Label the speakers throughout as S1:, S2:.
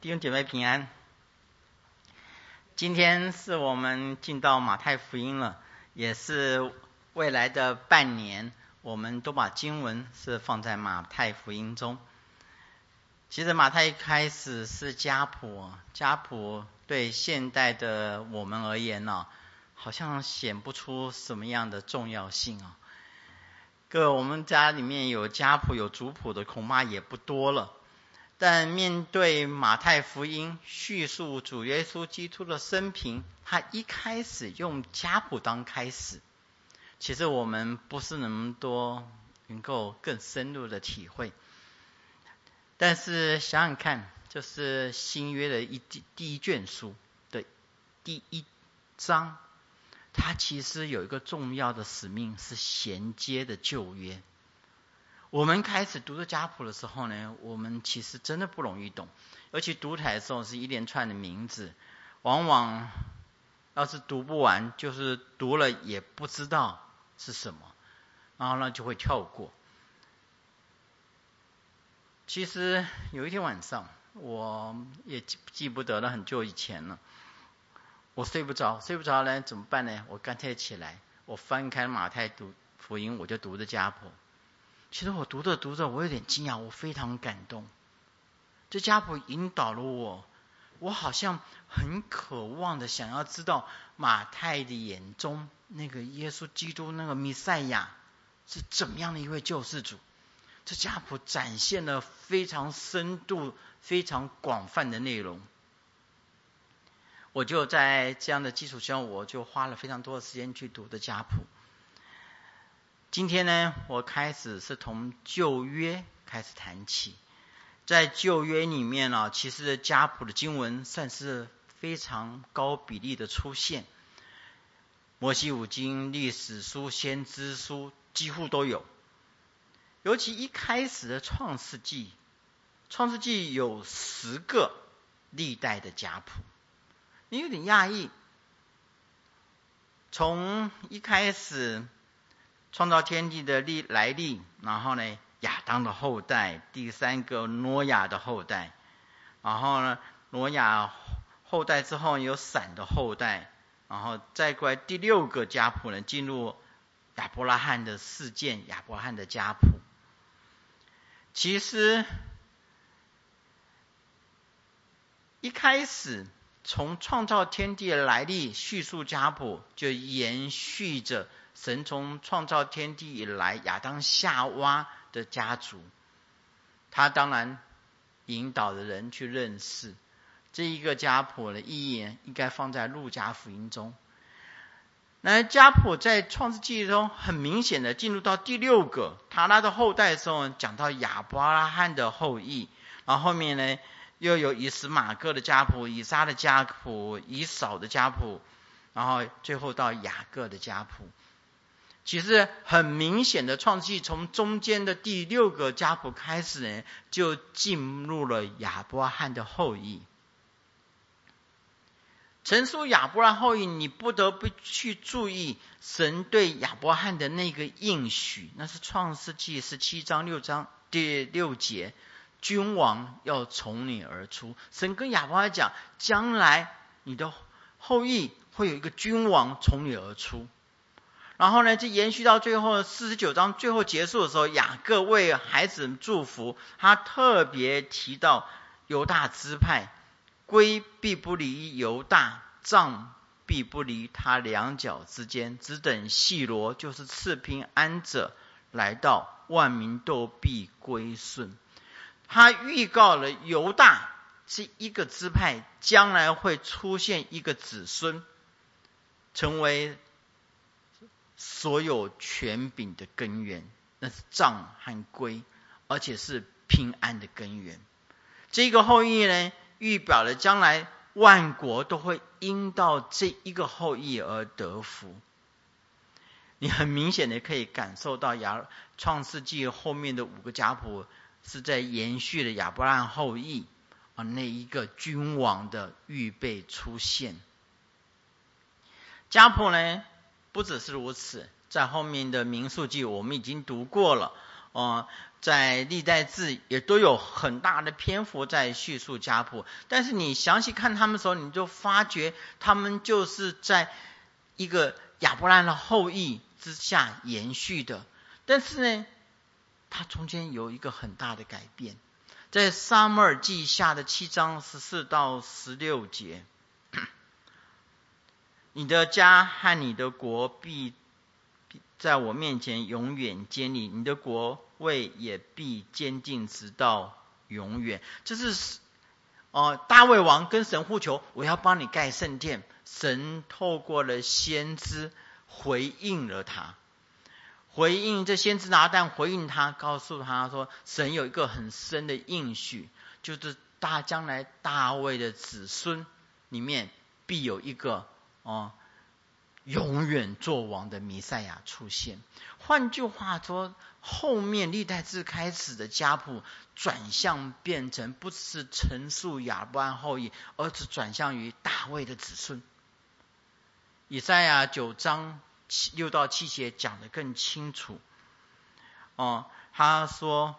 S1: 弟兄姐妹平安。今天是我们进到马太福音了，也是未来的半年，我们都把经文是放在马太福音中。其实马太一开始是家谱，家谱对现代的我们而言呢，好像显不出什么样的重要性啊。各位，我们家里面有家谱有族谱的恐怕也不多了。但面对马太福音叙述主耶稣基督的生平，他一开始用家谱当开始，其实我们不是那么多能够更深入的体会。但是想想看，就是新约的第一卷书的第一章，它其实有一个重要的使命，是衔接的旧约。我们开始读这家谱的时候呢，我们其实真的不容易懂，而且读起来的时候是一连串的名字，往往要是读不完，就是读了也不知道是什么，然后呢就会跳过。其实有一天晚上，我也记不得了，很久以前了，我睡不着呢，怎么办呢？我干脆起来，我翻开马太福音，我就读这家谱。其实我读着，我有点惊讶，我非常感动。这家谱引导了我好像很渴望的想要知道马太的眼中那个耶稣基督那个弥赛亚是怎么样的一位救世主。这家谱展现了非常深度、非常广泛的内容。我就在这样的基础上，我就花了非常多的时间去读的家谱。今天呢，我开始是从旧约开始谈起。在旧约里面呢，其实家谱的经文算是非常高比例的出现，摩西五经、历史书、先知书几乎都有。尤其一开始的创世纪有10个历代的家谱，你有点讶异。从一开始创造天地的来历，然后呢亚当的后代，第3个挪亚的后代，然后呢挪亚后代之后有闪的后代，然后再过来第6个家谱呢，进入亚伯拉罕的事件，亚伯拉罕的家谱。其实一开始从创造天地的来历叙述家谱，就延续着神从创造天地以来亚当夏娃的家族，他当然引导的人去认识这一个家谱的意义，应该放在路加福音中。那家谱在创世纪中很明显的进入到第6个塔拉的后代的时候，讲到亚伯拉罕的后裔，然后后面呢又有以实玛各的家谱、以撒的家谱、以扫的家谱，然后最后到雅各的家谱。其实很明显的创世纪从中间的第6个家谱开始呢，就进入了亚伯拉罕的后裔。陈述亚伯拉罕后裔，你不得不去注意神对亚伯拉罕的那个应许，那是创世纪17章第6节，君王要从你而出。神跟亚伯拉罕讲，将来你的后裔会有一个君王从你而出。然后呢，就延续到最后49章最后结束的时候，雅各为孩子祝福，他特别提到犹大支派，圭必不离犹大，杖必不离他两脚之间，只等细罗，就是赐平安者来到，万民都必归顺。他预告了犹大是一个支派将来会出现一个子孙，成为所有权柄的根源，那是杖和圭，而且是平安的根源。这个后裔呢，预表了将来万国都会因到这一个后裔而得福。你很明显的可以感受到创世纪后面的5个家谱是在延续了亚伯拉罕后裔那一个君王的预备出现。家谱呢不只是如此，在后面的民数记我们已经读过了， 在历代志也都有很大的篇幅在叙述家谱，但是你详细看他们的时候，你就发觉他们就是在一个亚伯拉罕的后裔之下延续的。但是呢，它中间有一个很大的改变，在撒母耳记下的7章14到16节，你的家和你的国必在我面前永远坚立，你的国位也必坚定直到永远。这是大卫王跟神呼求，我要帮你盖圣殿，神透过了先知回应了他，回应这先知拿但回应他，告诉他说，神有一个很深的应许，就是将来大卫的子孙里面必有一个永远做王的弥赛亚出现。换句话说，后面历代志开始的家谱转向变成不是陈述亚伯拉罕后裔，而是转向于大卫的子孙。以赛亚9章6到7节讲得更清楚。他说，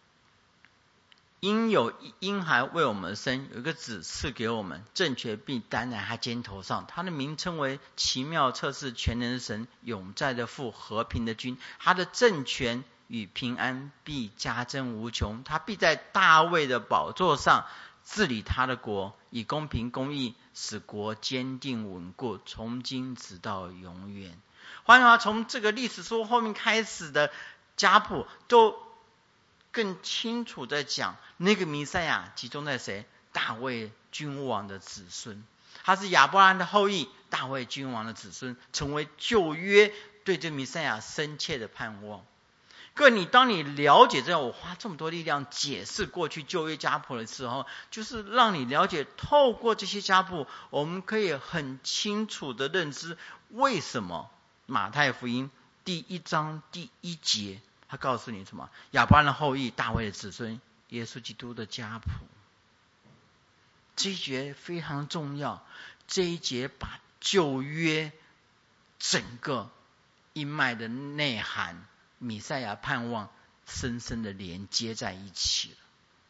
S1: 因有婴孩为我们生，有一个子赐给我们，政权必担在他肩头上，他的名称为奇妙测试全能的神，永在的父，和平的君。他的政权与平安必加增无穷，他必在大卫的宝座上治理他的国，以公平公义使国坚定稳固，从今直到永远。换句话，从这个历史书后面开始的家谱都更清楚的讲，那个弥赛亚集中在谁？大卫君王的子孙，他是亚伯拉罕的后裔，大卫君王的子孙，成为旧约对这弥赛亚深切的盼望。各位，当你了解这样，我花这么多力量解释过去旧约家谱的时候，就是让你了解，透过这些家谱，我们可以很清楚的认知，为什么马太福音第1章第1节他告诉你什么？亚伯拉罕的后裔，大卫的子孙，耶稣基督的家谱。这一节非常重要，这一节把旧约整个一脉的内涵，弥赛亚盼望深深的连接在一起了。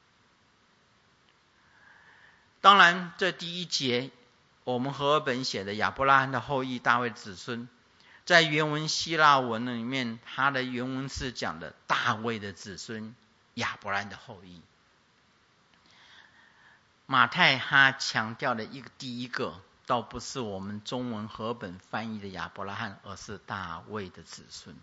S1: 当然，这第1节我们和合本写的亚伯拉罕的后裔，大卫子孙，在原文希腊文里面，它的原文是讲的大卫的子孙，亚伯拉罕的后裔。马太他强调的第一个，倒不是我们中文和本翻译的亚伯拉罕，而是大卫的子孙。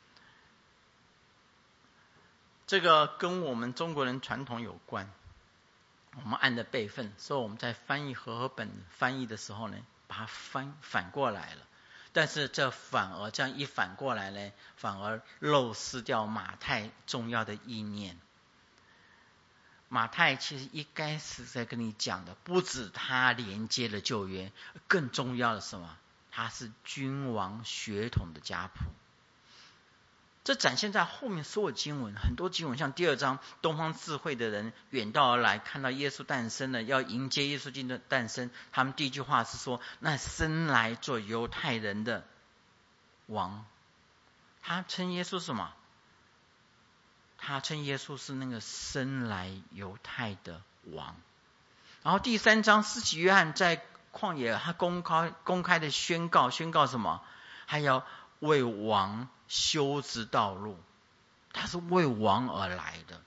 S1: 这个跟我们中国人传统有关，我们按着辈分，所以我们在翻译和合本翻译的时候呢，把它反过来了。但是这反而这样一反过来呢，反而漏失掉马太重要的意念。马太其实一开始在跟你讲的，不止他连接了旧约，更重要的是什么？他是君王血统的家谱。这展现在后面所有经文，很多经文，像第2章，东方智慧的人远道而来，看到耶稣诞生了，要迎接耶稣基督的诞生。他们第一句话是说，那生来做犹太人的王。他称耶稣是什么？他称耶稣是那个生来犹太的王。然后第3章，施洗约翰在旷野，他公开的宣告什么？还要为王修直道路，他是为王而来的。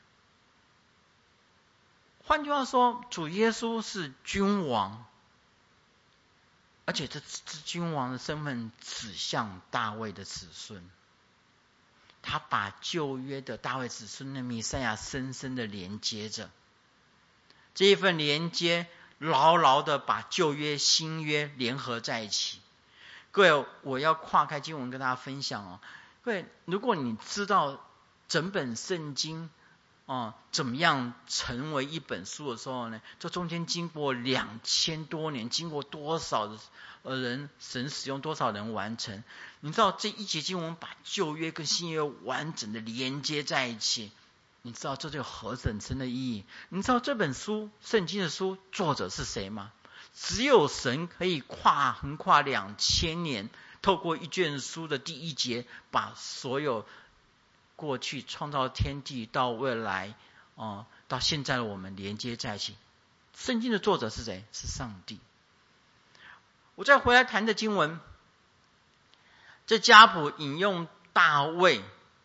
S1: 换句话说，主耶稣是君王，而且这君王的身份指向大卫的子孙。他把旧约的大卫子孙的弥赛亚深深的连接着，这一份连接牢牢的把旧约新约联合在一起。各位，我要跨开经文跟大家分享各位，如果你知道整本圣经怎么样成为一本书的时候呢，这中间经过2000多年，经过多少人，神使用多少人完成。你知道这一节经文把旧约跟新约完整的连接在一起，你知道这就何等深的意义？你知道这本书圣经的书作者是谁吗？只有神可以横跨2000年，透过一卷书的第1节，把所有过去创造天地到未来，到现在的我们连接在一起。圣经的作者是谁？是上帝。我再回来谈的经文，这家谱引用大卫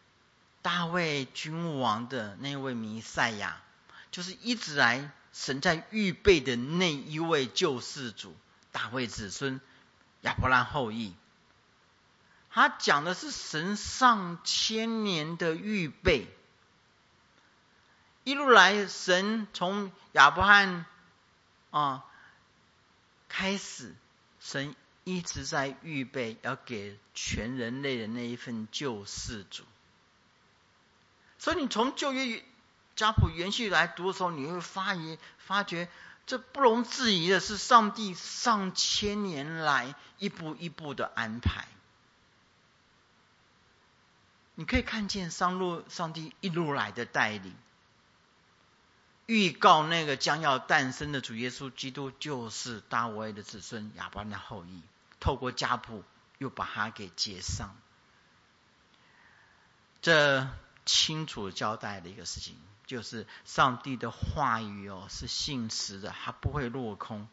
S1: 君王的那位弥赛亚，就是一直来神在预备的那一位救世主，大卫子孙，亚伯兰后裔。他讲的是神上千年的预备，一路来神从亚伯翰开始，神一直在预备要给全人类的那一份救世主。所以你从旧约家谱延续来读的时候，你会发觉这不容置疑的是上帝上千年来一步一步的安排。你可以看见上帝一路来的带领，预告那个将要诞生的主耶稣基督就是大卫的子孙，亚伯兰的后裔，透过家谱又把他给接上。这清楚交代的一个事情，就是上帝的话语是信实的，他不会落空。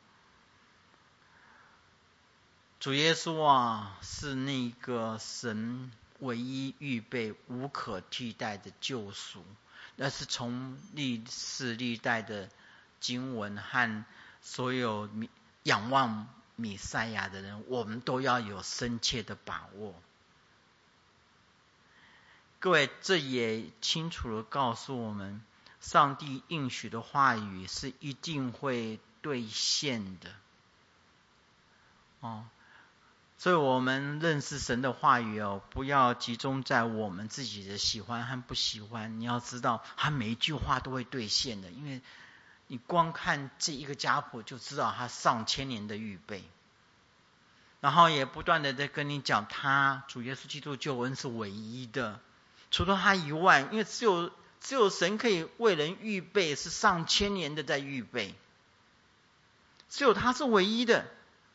S1: 主耶稣是那个神唯一预备无可替代的救赎，那是从历世历代的经文和所有仰望弥赛亚的人，我们都要有深切的把握。各位，这也清楚地告诉我们，上帝应许的话语是一定会兑现的。所以我们认识神的话语不要集中在我们自己的喜欢和不喜欢。你要知道，他每一句话都会兑现的，因为你光看这一个家谱就知道他上千年的预备，然后也不断的在跟你讲，他主耶稣基督救恩是唯一的，除了他以外，因为只有神可以为人预备，是上千年的在预备，只有他是唯一的。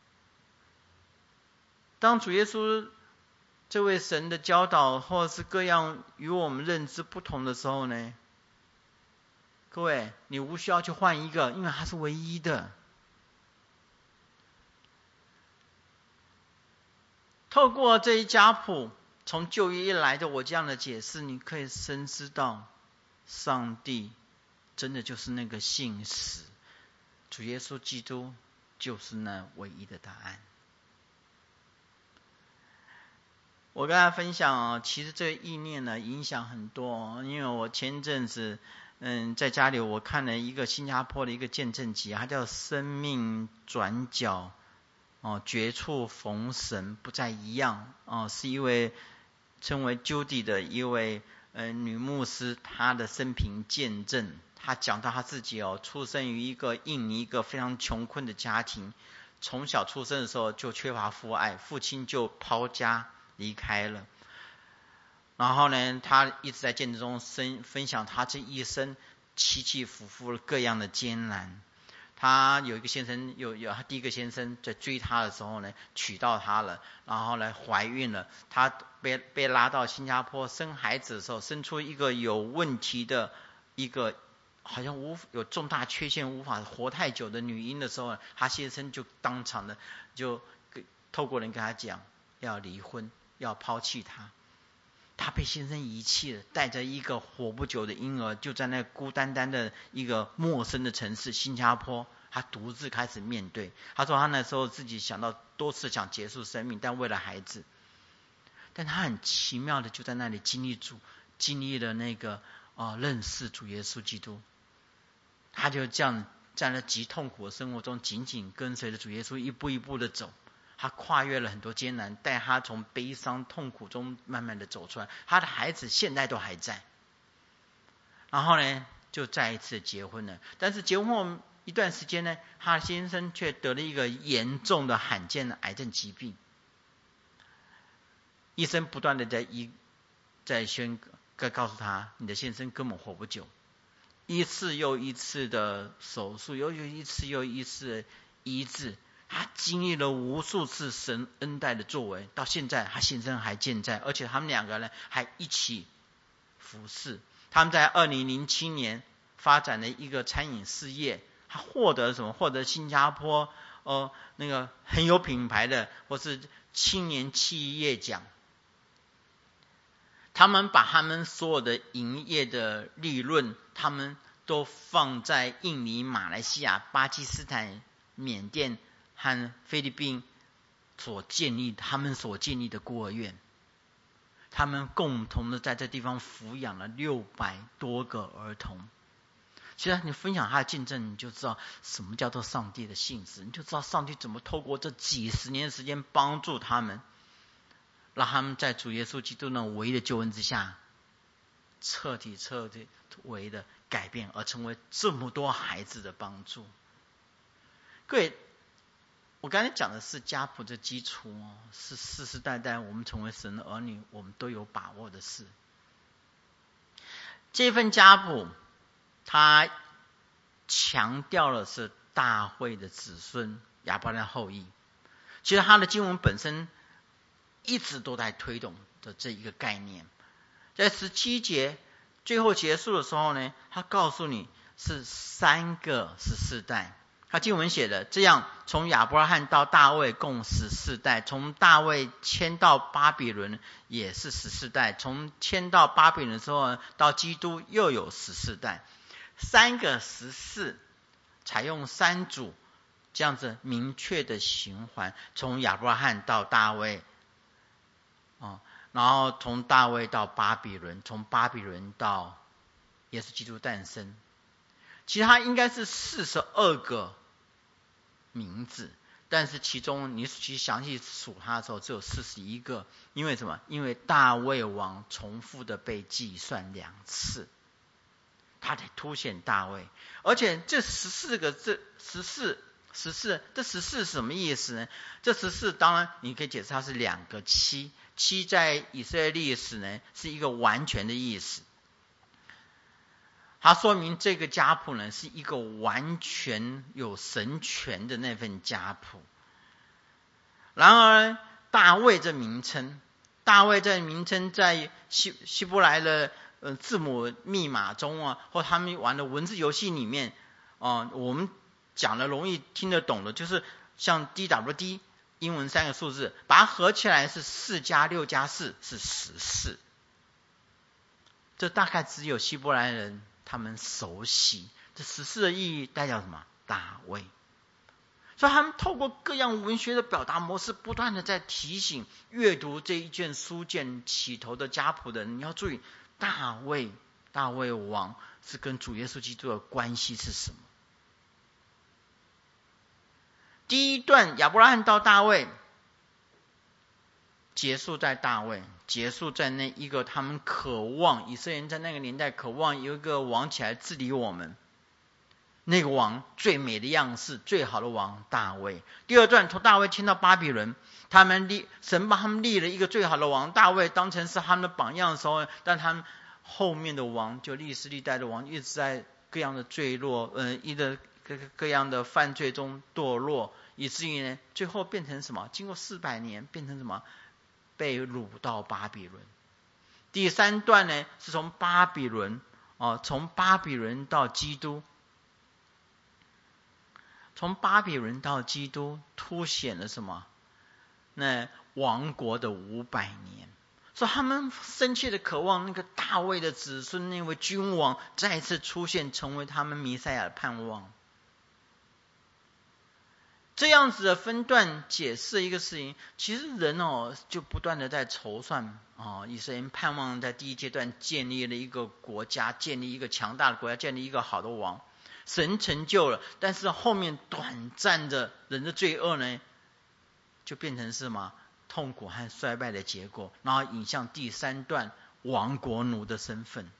S1: 当主耶稣这位神的教导或者是各样与我们认知不同的时候呢，各位你无需要去换一个，因为他是唯一的。透过这一家谱，从旧约来的我这样的解释，你可以深知到上帝真的就是那个信实，主耶稣基督就是那唯一的答案。我跟大家分享其实这个意念呢影响很多因为我前阵子在家里我看了一个新加坡的一个见证集，它叫生命转角绝处逢神不再一样是一位称为 Judy 的一位女牧师，她的生平见证。她讲到她自己出生于一个印尼一个非常穷困的家庭，从小出生的时候就缺乏父爱，父亲就抛家离开了。然后呢，他一直在见证中分享他这一生起起伏伏各样的艰难。他有一个先生，有他第一个先生在追他的时候呢，娶到他了，然后呢怀孕了。他被拉到新加坡生孩子的时候，生出一个有问题的一个好像有重大缺陷无法活太久的女婴的时候，他先生就当场的就透过人跟他讲要离婚，要抛弃他。他被先生遗弃了，带着一个活不久的婴儿，就在那孤单单的一个陌生的城市新加坡，他独自开始面对。他说他那时候自己想到多次想结束生命，但为了孩子，但他很奇妙的就在那里经历了那个认识主耶稣基督。他就这样在那极痛苦的生活中紧紧跟随着主耶稣一步一步的走。他跨越了很多艰难，带他从悲伤痛苦中慢慢的走出来。他的孩子现在都还在。然后呢就再一次结婚了，但是结婚后一段时间呢，他的先生却得了一个严重的罕见的癌症疾病。医生不断的在告诉他，你的先生根本活不久。一次又一次的手术，又一次又一次的医治，他经历了无数次神恩待的作为，到现在他先生还健在，而且他们两个人还一起服侍。他们在2007年发展了一个餐饮事业，他获得什么？获得新加坡那个很有品牌的或是青年企业奖。他们把他们所有的营业的利润，他们都放在印尼、马来西亚、巴基斯坦、缅甸和菲律宾他们所建立的孤儿院。他们共同的在这地方抚养了600多个儿童。其实你分享他的见证，你就知道什么叫做上帝的信实，你就知道上帝怎么透过这几十年的时间帮助他们，让他们在主耶稣基督那唯一的救恩之下，彻底唯一的改变，而成为这么多孩子的帮助。各位，我刚才讲的是家谱的基础是世世代代我们成为神的儿女，我们都有把握的事。这份家谱，它强调的是大卫的子孙，亚伯拉罕后裔。其实他的经文本身一直都在推动的这一个概念。在17节最后结束的时候呢，他告诉你是3个14代。他经文写的这样，从亚伯拉罕到大卫共14代，从大卫迁到巴比伦也是14代，从迁到巴比伦之后到基督又有14代。3个14，采用3组这样子明确的循环，从亚伯拉罕到大卫，然后从大卫到巴比伦，从巴比伦到耶稣基督诞生。其实它应该是42个名字，但是其中你去详细数它的时候只有41个。因为什么？因为大卫王重复的被计算2次，他得凸显大卫。而且这14个，这14是什么意思呢？这14当然你可以解释它是2个7，在以色列历史呢是一个完全的意思。它说明这个家谱呢是一个完全有神权的那份家谱。然而大卫这名称在希伯来的字母密码中或他们玩的文字游戏里面我们讲的容易听得懂的，就是像 DWD 英文3个数字，把它合起来是4加6加4是14。这大概只有希伯来人他们熟悉。这14的意义代表什么？大卫。所以他们透过各样文学的表达模式，不断的在提醒阅读这一卷书卷起头的家谱的人，你要注意大卫王是跟主耶稣基督的关系是什么。第一段亚伯拉罕到大卫，结束在大卫，结束在那一个他们渴望，以色列人在那个年代渴望有一个王起来治理我们，那个王最美的样式，最好的王大卫。第二段从大卫迁到巴比伦，神帮他们立了一个最好的王大卫，当成是他们的榜样的时候，但他们后面的王，就历史历代的王，一直在各样的坠落，各样的犯罪中堕落，以至于呢，最后变成什么？经过400年，变成什么？被掳到巴比伦。第3段呢，是从巴比伦到基督，从巴比伦到基督，凸显了什么？那王国的500年。所以他们深切的渴望那个大卫的子孙，那位君王再次出现，成为他们弥赛亚的盼望。这样子的分段解释一个事情，其实人就不断的在筹算以色列人盼望在第一阶段建立了一个国家，建立一个强大的国家，建立一个好的王，神成就了，但是后面短暂的人的罪恶呢，就变成是什么？痛苦和衰败的结果，然后引向第3段亡国奴的身份。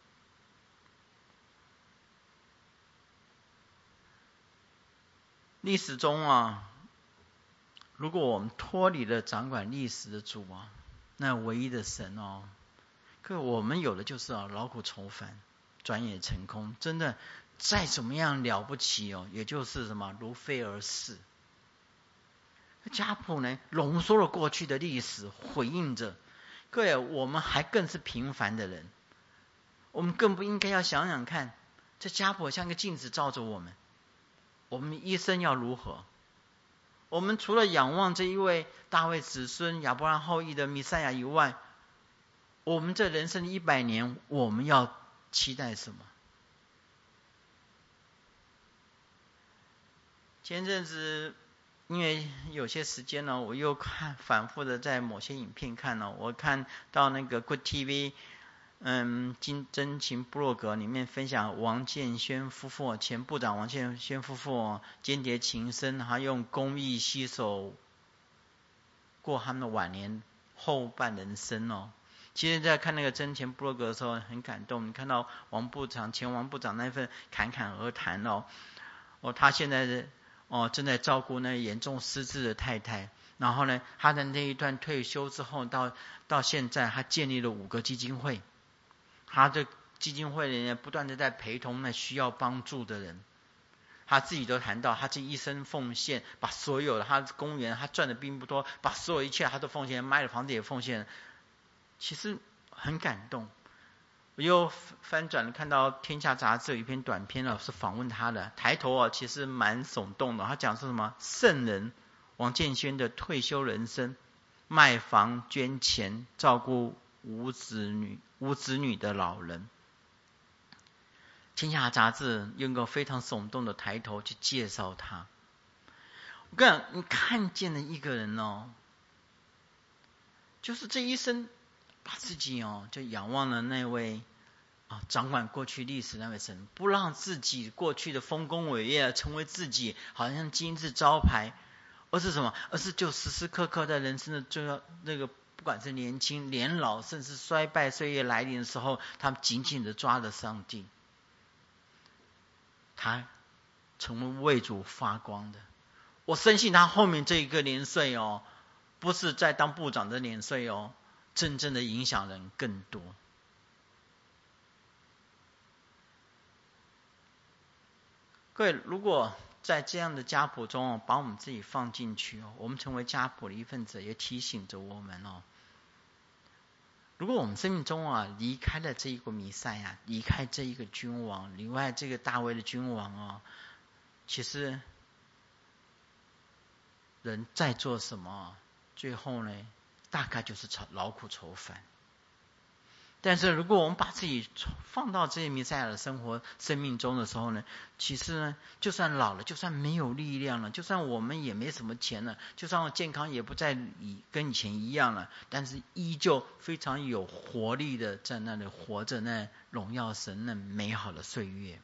S1: 历史中如果我们脱离了掌管历史的主那唯一的神可我们有的就是劳苦愁烦，转眼成空。真的再怎么样了不起也就是什么如飞而逝。家谱呢浓缩了过去的历史，回应着各位，我们还更是平凡的人， 我们更不应该要想想看，这家谱像个镜子照着我们，我们一生要如何？我们除了仰望这一位大卫子孙亚伯兰后裔的弥赛亚以外，我们这人生的100年，我们要期待什么？前阵子因为有些时间呢，我又反复的在某些影片看了，我看到那个 Good TV，金真情部落格里面分享王建轩夫妇，前部长王建轩夫妇间谍情深，还用公益携手过他们的晚年后半人生哦。其实在看那个真前部落格的时候很感动，你看到前王部长那份侃侃而谈哦，他现在正在照顾那严重失智的太太，然后呢，他的那一段退休之后到现在，他建立了5个基金会，他的基金会里面不断的在陪同那需要帮助的人。他自己都谈到，他这一生奉献，把所有的他公园他赚的并不多，把所有一切他都奉献，卖了房子也奉献，其实很感动。我又翻转了看到《天下》杂志有一篇短篇是访问他的，抬头其实蛮耸动的。他讲说什么圣人王建轩的退休人生，卖房捐钱照顾无子女的老人。天下杂志用个非常耸动的抬头去介绍他。我跟你看见了一个人就是这一生把自己就仰望了那位掌管过去历史那位神，不让自己过去的丰功伟业成为自己好像金字招牌，而是什么？而是就时时刻刻在人生的重要那个，不管是年轻、年老，甚至衰败岁月来临的时候，他们紧紧的抓着上帝。他成为为主发光的。我深信他后面这一个年岁不是在当部长的年岁真正的影响人更多。各位，如果在这样的家谱中把我们自己放进去我们成为家谱的一份子，也提醒着我们如果我们生命中离开了这一个弥赛亚，离开这一个君王，离开这个大卫的君王其实人在做什么最后呢大概就是劳苦愁烦。但是如果我们把自己放到这些弥赛亚的生命中的时候呢，其实呢，就算老了，就算没有力量了，就算我们也没什么钱了，就算健康也不再跟以前一样了，但是依旧非常有活力的在那里活着，那荣耀神那美好的岁月。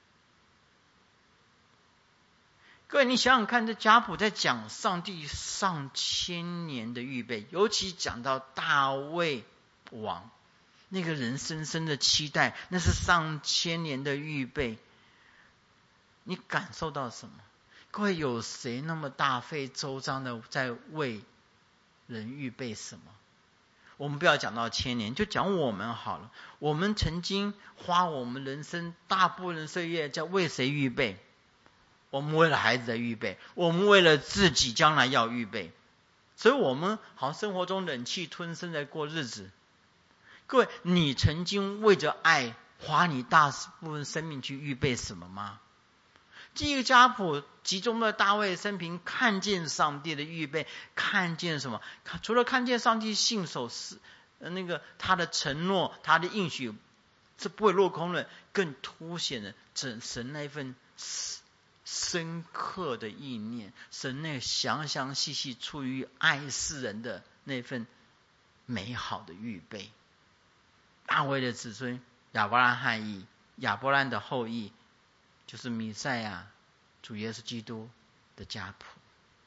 S1: 各位，你想想看，这家谱在讲上帝上千年的预备，尤其讲到大卫王那个人深深的期待，那是上千年的预备。你感受到什么？各位，有谁那么大费周章的在为人预备什么？我们不要讲到千年，就讲我们好了。我们曾经花我们人生大部分岁月在为谁预备？我们为了孩子在预备，我们为了自己将来要预备，所以我们好像生活中忍气吞声在过日子。各位，你曾经为着爱花你大部分生命去预备什么吗？这个家谱集中了大卫生平，看见上帝的预备，看见什么？除了看见上帝信守他的承诺，他的应许是不会落空的，更凸显了神那份深刻的意念，神那详详细细出于爱世人的那份美好的预备。大卫的子孙亚伯兰的后裔，就是弥赛亚主耶稣基督的家谱。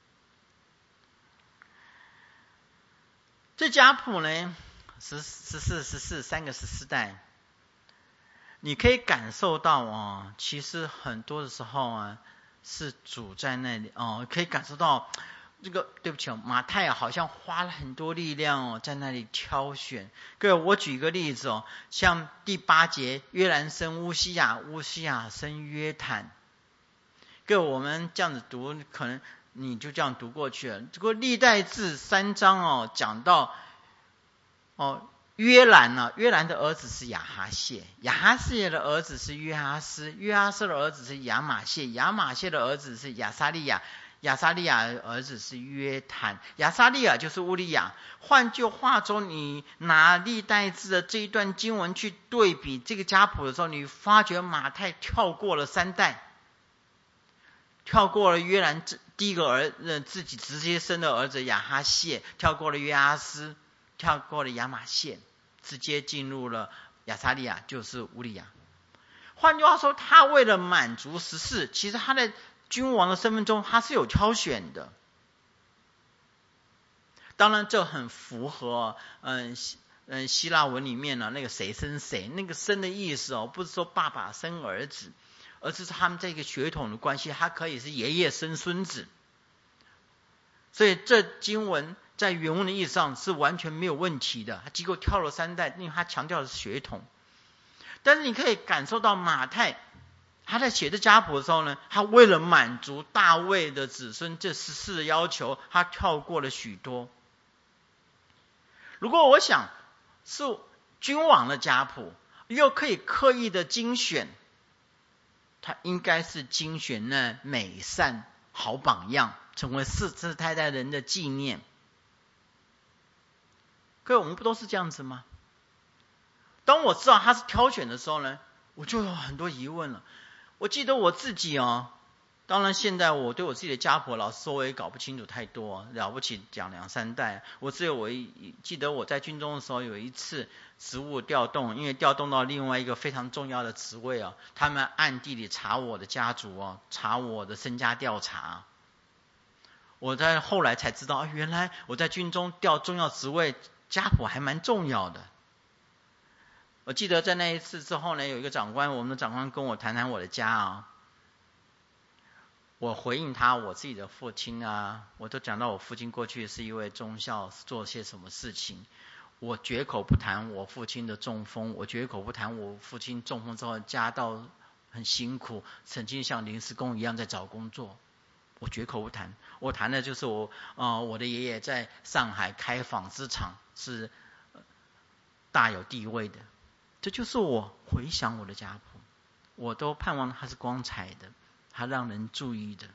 S1: 这家谱呢，14三个14代，你可以感受到其实很多的时候是主在那里可以感受到这个，对不起马太好像花了很多力量在那里挑选。各位，我举一个例子像第8节，约兰生乌西雅，乌西雅生约坦。各位，我们这样子读，可能你就这样读过去了。这个历代志3章讲到约兰呢？约兰的儿子是亚哈谢，亚哈谢的儿子是约哈斯，约哈斯的儿子是亚玛谢，亚玛谢的儿子是亚撒利亚，亚撒利亚的儿子是约坦，亚撒利亚就是乌利亚。换句话说，你拿历代志的这一段经文去对比这个家谱的时候，你发觉马太跳过了3代，跳过了约兰第一个自己直接生的儿子亚哈谢，跳过了约阿斯，跳过了亚玛谢，直接进入了亚撒利亚，就是乌利亚。换句话说，他为了满足14，其实他的君王的身份中他是有挑选的。当然这很符合希腊文里面呢那个谁生谁，那个生的意思不是说爸爸生儿子，而是他们这个血统的关系，他可以是爷爷生孙子。所以这经文在原文的意思上是完全没有问题的，他结果跳了3代，因为他强调的是血统。但是你可以感受到马太他在写这家谱的时候呢，他为了满足大卫的子孙这14的要求，他跳过了许多。如果我想是君王的家谱，又可以刻意的精选，他应该是精选那美善好榜样，成为世世代代人的纪念。各位，我们不都是这样子吗？当我知道他是挑选的时候呢，我就有很多疑问了。我记得我自己当然现在我对我自己的家谱老实说我也搞不清楚太多，了不起讲2、3代。我记得我在军中的时候有一次职务调动，因为调动到另外一个非常重要的职位他们暗地里查我的家族查我的身家调查。我在后来才知道原来我在军中调重要职位，家谱还蛮重要的。我记得在那一次之后呢，有一个长官，我们的长官跟我谈谈我的家我回应他我自己的父亲我都讲到我父亲过去是一位中校，做些什么事情。我绝口不谈我父亲的中风，我绝口不谈我父亲中风之后家道很辛苦，曾经像临时工一样在找工作，我绝口不谈。我谈的就是我的爷爷在上海开纺织厂是大有地位的。这就是我回想我的家谱，我都盼望它是光彩的，它让人注意的。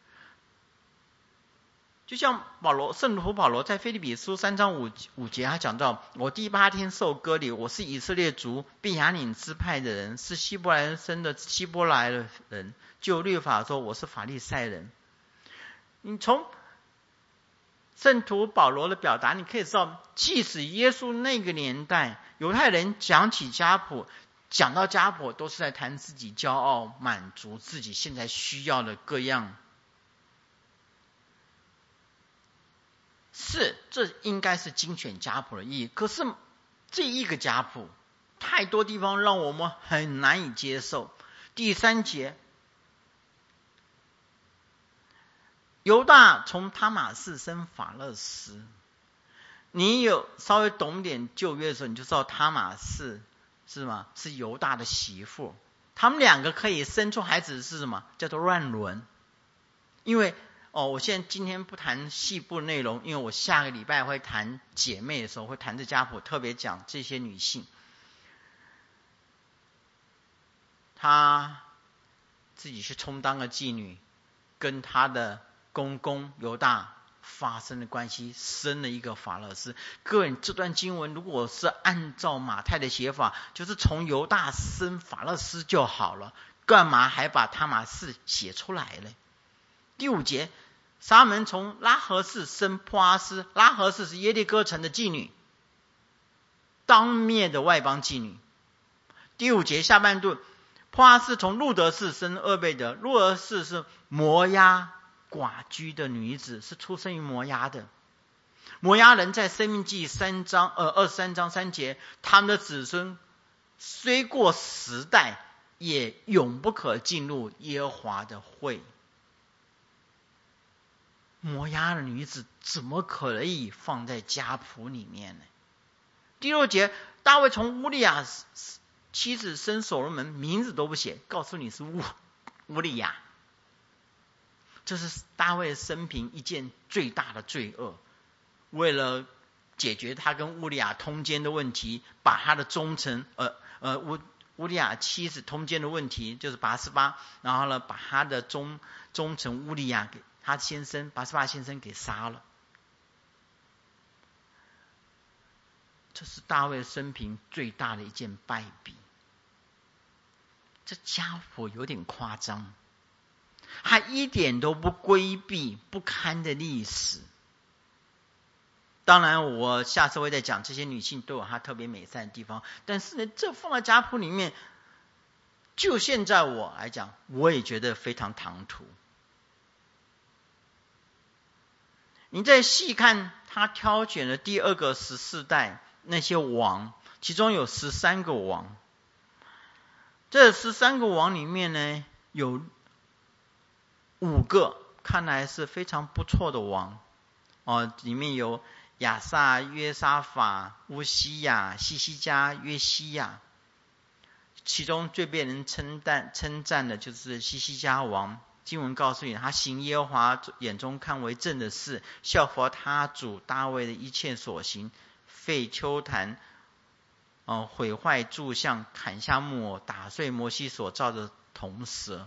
S1: 就像圣徒保罗在腓立比书3章5节，他讲到我第8天受割礼，我是以色列族便雅悯支派的人，是希伯来人生的希伯来的人，就律法说我是法利赛人。你从圣徒保罗的表达你可以知道，即使耶稣那个年代犹太人讲起家谱，讲到家谱都是在谈自己骄傲，满足自己现在需要的各样。是，这应该是精选家谱的意义。可是这一个家谱太多地方让我们很难以接受。第3节，犹大从他玛士生法勒斯。你有稍微懂点旧约的时候，你就知道他玛士是什么？是犹大的媳妇。他们2个可以生出孩子是什么？叫做乱伦。因为我今天不谈细部内容，因为我下个礼拜会谈姐妹的时候会谈这家谱，特别讲这些女性，她自己去充当了妓女，跟她的公公犹大发生了关系，生了一个法勒斯。各位，这段经文如果是按照马太的写法，就是从犹大生法勒斯就好了，干嘛还把他玛士写出来呢？第5节，撒门从拉合氏生波阿斯，拉合氏是耶利哥城的妓女，当灭的外邦妓女。第5节下半段，波阿斯从路德氏生厄贝德，路德氏是摩押寡居的女子，是出生于摩押的。摩押人在申命记23章3节，他们的子孙虽过10代，也永不可进入耶和华的会。摩押的女子怎么可以放在家谱里面呢？第6节，大卫从乌利亚妻子生所罗门，名字都不写，告诉你是乌利亚。这是大卫生平一件最大的罪恶，为了解决他跟乌利亚通奸的问题，把他的忠臣乌利亚妻子通奸的问题，就是拔示巴，然后呢把他的忠臣乌利亚给他先生拔示巴先生给杀了。这是大卫生平最大的一件败笔。这家伙有点夸张，他一点都不规避不堪的历史。当然我下次会再讲，这些女性都有她特别美善的地方，但是呢这放在家谱里面，就现在我来讲，我也觉得非常唐突。你再细看他挑选的第二个14代那些王，其中有13个王，这13个王里面呢，有5个看来是非常不错的王里面有亚萨、约沙法、乌西亚、西西家、约西亚，其中最被人称赞的就是西西家王。经文告诉你，他行耶和华眼中看为正的事，效法他主大卫的一切所行，废丘坛，毁坏柱像，砍下木偶，打碎摩西所造的铜蛇。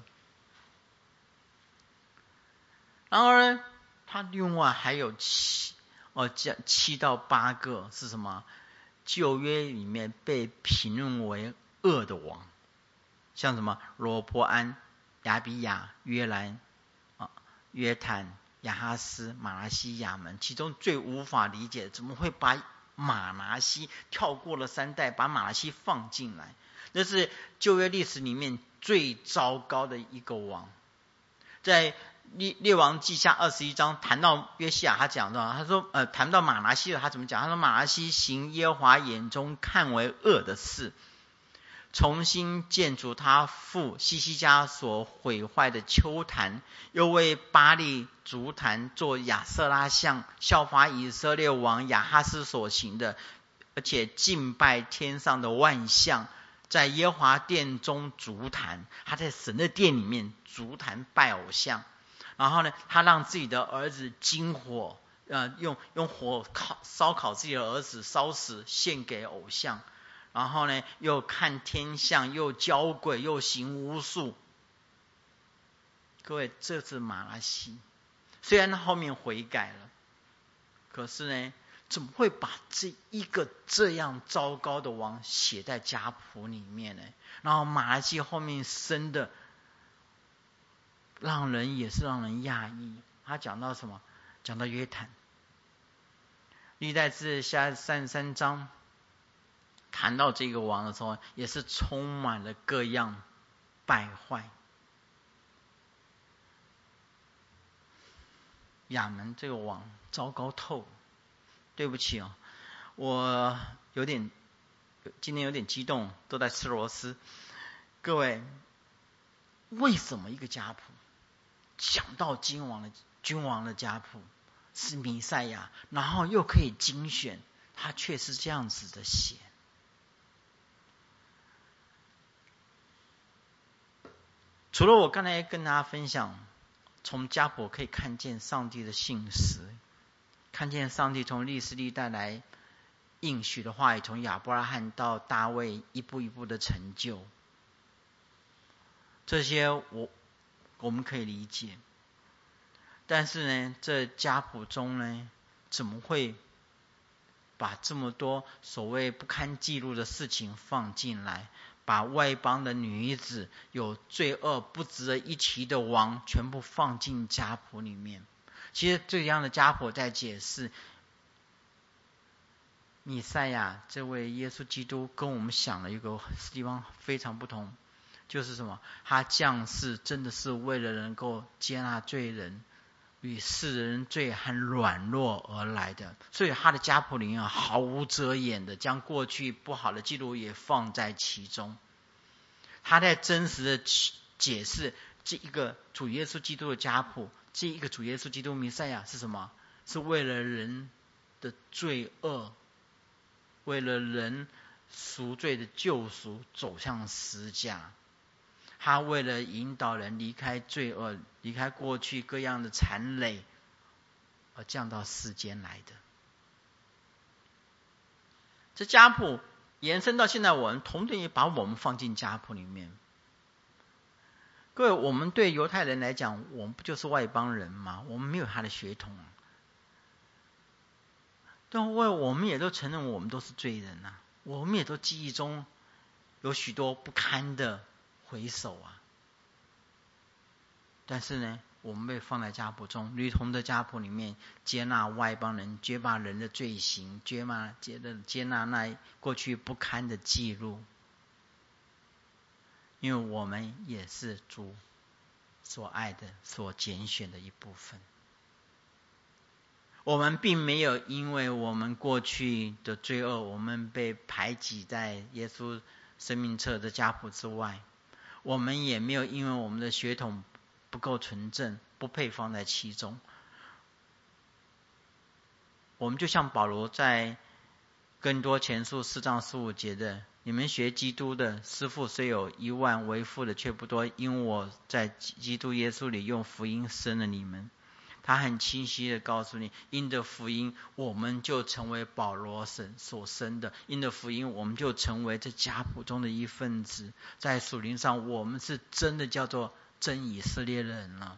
S1: 然而呢，他另外还有7到8个是什么？旧约里面被评论为恶的王，像什么罗波安、亚比亚、约兰、约坦、亚哈斯、马拿西、亚门。其中最无法理解，怎么会把马拿西跳过了3代，把马拿西放进来？那是旧约历史里面最糟糕的一个王。在列王记下21章谈到约西亚，他讲到，他说谈到马拿西他怎么讲？他说马拿西行耶和华眼中看为恶的事，重新建筑他父西西家所毁坏的丘坛，又为巴力足坛做亚瑟拉像，效法以色列王亚哈斯所行的，而且敬拜天上的万象，在耶和华殿中足坛，他在神的殿里面足坛拜偶像。然后呢，他让自己的儿子金火用火烧烤自己的儿子，烧死献给偶像。然后呢，又看天象，又交鬼，又行巫术。各位，这是马拿西，虽然他后面悔改了，可是呢，怎么会把这一个这样糟糕的王写在家谱里面呢？然后马拿西后面生的，让人讶异。他讲到什么？讲到约坦。历代志下33章谈到这个王的时候，也是充满了各样败坏。亚门这个王糟糕透了。对不起我今天有点激动，都在吃螺丝。各位，为什么一个家谱讲到君王的家谱是弥赛亚，然后又可以精选，他却是这样子的写？除了我刚才跟大家分享，从家谱可以看见上帝的信实，看见上帝从历史历代来应许的话语，从亚伯拉罕到大卫一步一步的成就，这些我们可以理解。但是呢，这家谱中呢，怎么会把这么多所谓不堪记录的事情放进来，把外邦的女子有罪恶不值得一提的王全部放进家谱里面？其实这样的家谱在解释弥赛亚这位耶稣基督跟我们想的一个地方非常不同，就是什么？他降世真的是为了能够接纳罪人，与世人罪和软弱而来的。所以他的家谱里面毫无遮掩的将过去不好的记录也放在其中。他在真实的解释这一个主耶稣基督的家谱，这一个主耶稣基督弥赛亚是什么？是为了人的罪恶，为了人赎罪的救赎走向十架。他为了引导人离开罪恶，离开过去各样的残累，而降到世间来的。 这家谱延伸到现在，我们同等也把我们放进家谱里面。各位，我们对犹太人来讲，我们不就是外邦人吗？我们没有他的血统，但我们也都承认我们都是罪人啊，我们也都记忆中有许多不堪的回首啊。但是呢，我们被放在家谱中，如同的家谱里面接纳外邦人，接纳人的罪行，接纳那过去不堪的记录。因为我们也是主所爱的、所拣选的一部分。我们并没有因为我们过去的罪恶，我们被排挤在耶稣生命册的家谱之外，我们也没有因为我们的血统不够纯正，不配放在其中。我们就像保罗在更多前书4章15节的，你们学基督的师傅虽有1万，为父的却不多，因我在基督耶稣里用福音生了你们。他很清晰的告诉你，因着福音我们就成为保罗所生的，因着福音我们就成为这家谱中的一份子，在属灵上我们是真的叫做真以色列人了。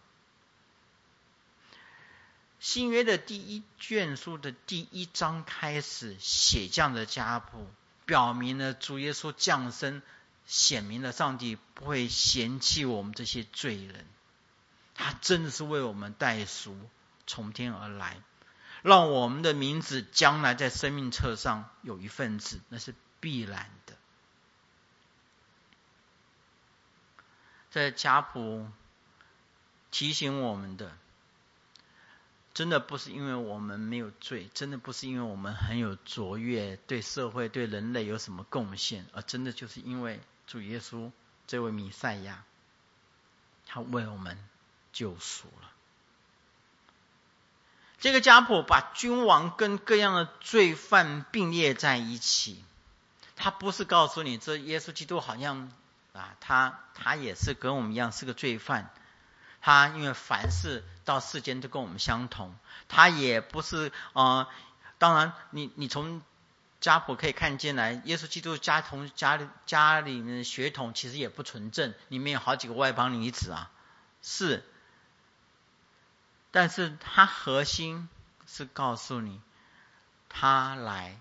S1: 新约的第1卷书的第1章开始写这样的家谱，表明了主耶稣降生，显明了上帝不会嫌弃我们这些罪人，他真的是为我们代赎，从天而来，让我们的名字将来在生命册上有一份子，那是必然的。这家谱提醒我们的，真的不是因为我们没有罪，真的不是因为我们很有卓越，对社会对人类有什么贡献，而真的就是因为主耶稣这位弥赛亚，他为我们救赎了。这个家谱把君王跟各样的罪犯并列在一起，他不是告诉你这耶稣基督好像他也是跟我们一样是个罪犯，他因为凡事到世间都跟我们相同，他也不是当然你从家谱可以看见来，耶稣基督家里面的血统其实也不纯正，里面有好几个外邦女子啊，是，但是他核心是告诉你，他来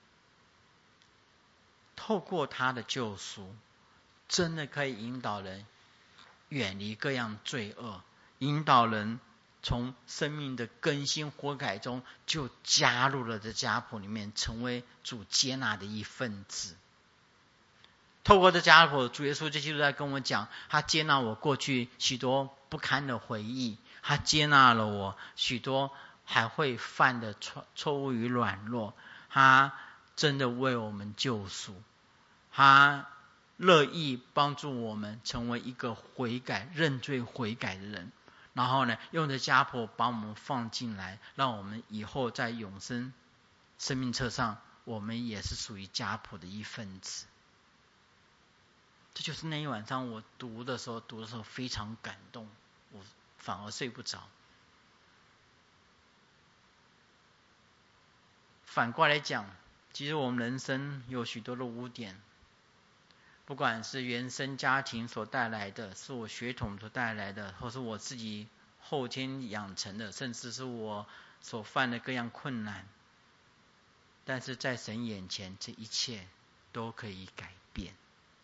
S1: 透过他的救赎，真的可以引导人远离各样罪恶，引导人从生命的更新悔改中就加入了这家谱里面，成为主接纳的一份子。透过这家谱，主耶稣基督在跟我讲，他接纳我过去许多不堪的回忆，他接纳了我许多还会犯的错误与软弱，他真的为我们救赎，他乐意帮助我们成为一个悔改认罪悔改的人，然后呢，用这家谱把我们放进来，让我们以后在永生生命册上，我们也是属于家谱的一份子。这就是那一晚上我读的时候非常感动，我反而睡不着。反过来讲，其实我们人生有许多的污点，不管是原生家庭所带来的，是我血统所带来的，或是我自己后天养成的，甚至是我所犯的各样困难，但是在神眼前，这一切都可以改变。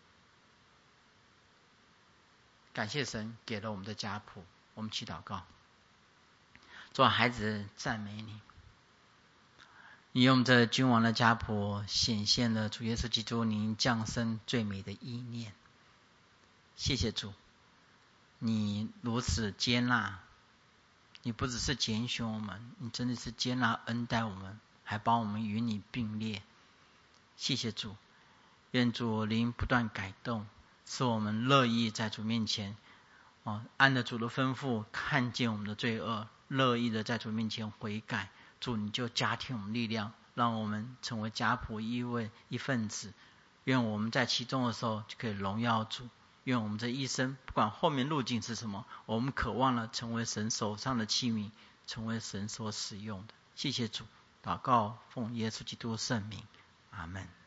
S1: 感谢神给了我们的家谱，我们祈祷告。主啊，孩子赞美你，你用这君王的家谱显现了主耶稣基督您降生最美的意念。谢谢主，你如此接纳，你不只是拣选我们，你真的是接纳恩待我们，还把我们与你并列。谢谢主，愿主灵不断改动，使我们乐意在主面前按着主的吩咐看见我们的罪恶，乐意的在主面前悔改。主你就加添我们力量，让我们成为家谱一份子，愿我们在其中的时候就可以荣耀主。愿我们这一生不管后面路径是什么，我们渴望了成为神手上的器皿，成为神所使用的。谢谢主，祷告奉耶稣基督圣名， 阿们。